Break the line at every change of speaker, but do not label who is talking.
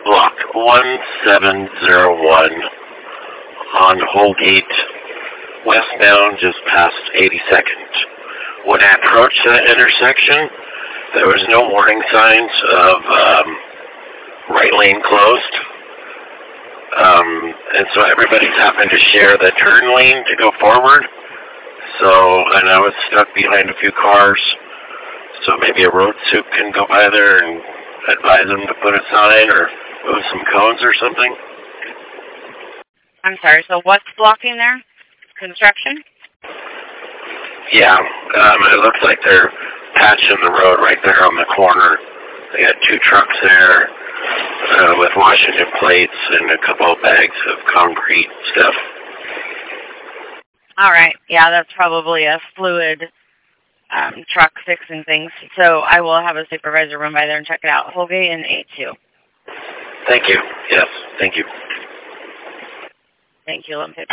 block 1701 on Holgate, westbound, just past 82nd. When I approached that intersection, there was no warning signs of right lane closed. And so everybody's having to share the turn lane to go forward. And I was stuck behind a few cars. So maybe a road soup can go by there and advise them to put a sign or move some cones or something.
I'm sorry, so what's blocking there? Construction?
Yeah, it looks like they're patching the road right there on the corner. They got 2 trucks there with Washington plates and a couple of bags of concrete stuff.
All right, yeah, that's probably a fluid truck fixing things. So I will have a supervisor run by there and check it out. Holgate and 82.
Thank you. Yes, thank you.
Thank you, Olympic.